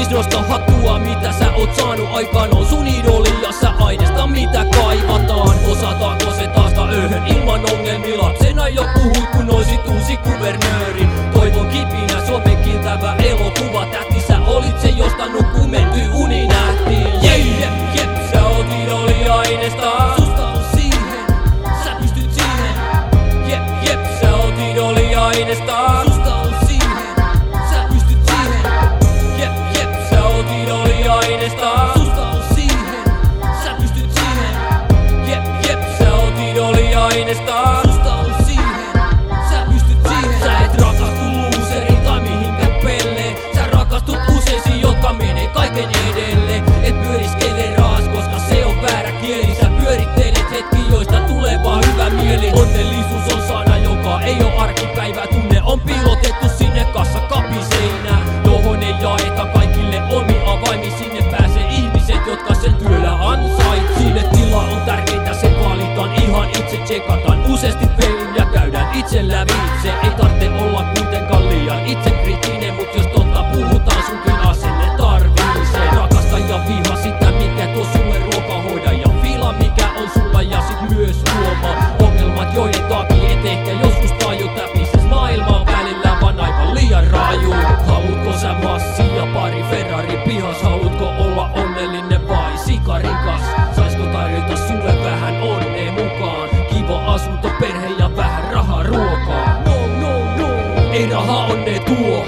Siis nosta hattua, mitä sä oot saanut aikaan. On sun idoli ja sä aineesta mitä kaivataan. Osataanko se taasta öhön ilman ongelmia? Lapsena jo puhuit kun oisit uusi kuvernööri. Toivon kipinä Suomen kiltävä elokuva. Tähti sä olit se josta nukkuu menty uni nähtiin. Jep, sä oot idoli aineesta. Susta on siihen, sä pystyt siihen. Jep, sä oot idoli aineesta. Susta on siihen, sä pystyt siihen. Jep, sä oot idoli aineesta. Susta on siihen, sä pystyt siihen. Jep, sä oot idoli aineesta. Susta on siihen, sä pystyt siihen. Sä et rakastu luuseriin tai mihinkään pelleen. Sä rakastut useisiin, jotka menee kaiken edelle. Et pyöriskele raas, koska se on väärä kieli. Sä pyörittelet hetki, joista tulee vaan hyvä mieli. Onnellisuus on sana, joka ei oo arkipäivää. Tunne on piilotettu sinne kassakappiseinään, johon ei jaeta kaikille omi avaimi. Sinne pääsee ihmiset, jotka sen työllä ansait. Sinne tila on tärkeintä, se valitaan ihan itse. Tsekataan useasti pelin ja käydään itse lävitse. Ei tarvitse olla kuitenkaan liian itsekriittinen, mut jos totta puhutaan, sunkin asenne tarvitsee. Rakasta ja viha sitä, mikä tuo sulle ruokaa. Hoida ja fiila, mikä on sulla ja sit myös huomaa ongelmat, joiden takia et ehkä joskus taju. Täpises maailmaa välillä vaan aivan liian raju. Haluutko sä massia ja pari Ferrari pihas? Haluutko olla onnellinen vai sikarikas? Saisko tarjota sulle vähän onnea mukaan? Kiva asunto, perhe ja vähän rahaa ruokaa. No, ei raha onnea tuo,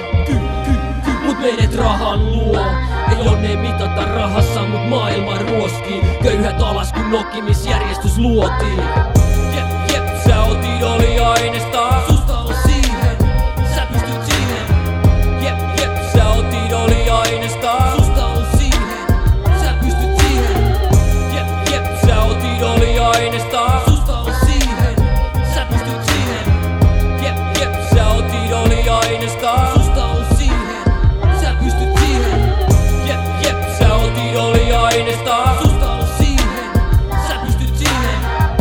mut meidät rahan luo. Ei onnea mitata rahassa, mut maailma ruoskii. Köyhät alas kun nokkimisjärjestys luotiin. Jep, sä oot idoli aineesta. Susta on siihen, sä pystyt siihen. Jep, sä oot idoli aineesta. Susta on siihen, sä pystyt siihen. Jep, sä oot idoli aineesta. Susta on siihen, sä pystyt siihen. Jep, sä oot idoli aineesta. Susta on siihen, sä pystyt siihen. Jep, sä oot idoli aineesta. Susta on siihen, sä pystyt siihen.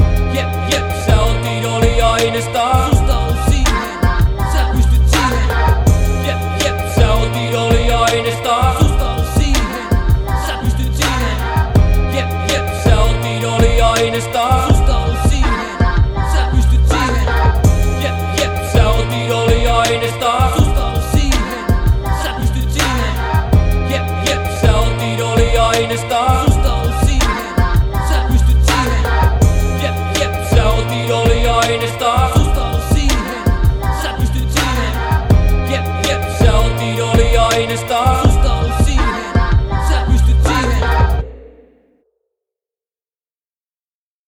Jep, sä oot idoli aineesta. Susta on siihen, sä pystyt siihen. Jep, sä oot idoli aineesta. Susta on siihen, sä pystyt siihen. Jep, sä oot idoli aineesta. Susta on siihen, sä pystyt siihen. Jep, sä oot idoli aineesta. Susta on siihen, sä pystyt siihen. Jep, sä oot idoli aineesta.